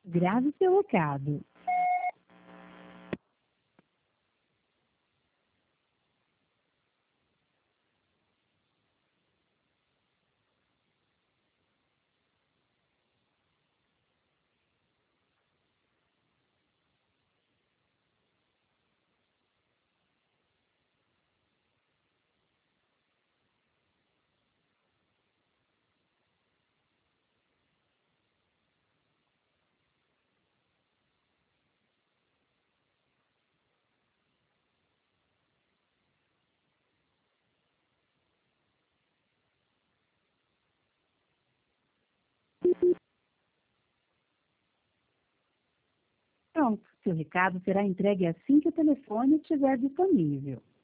Grave seu recado. Pronto, seu recado será entregue assim que o telefone estiver disponível.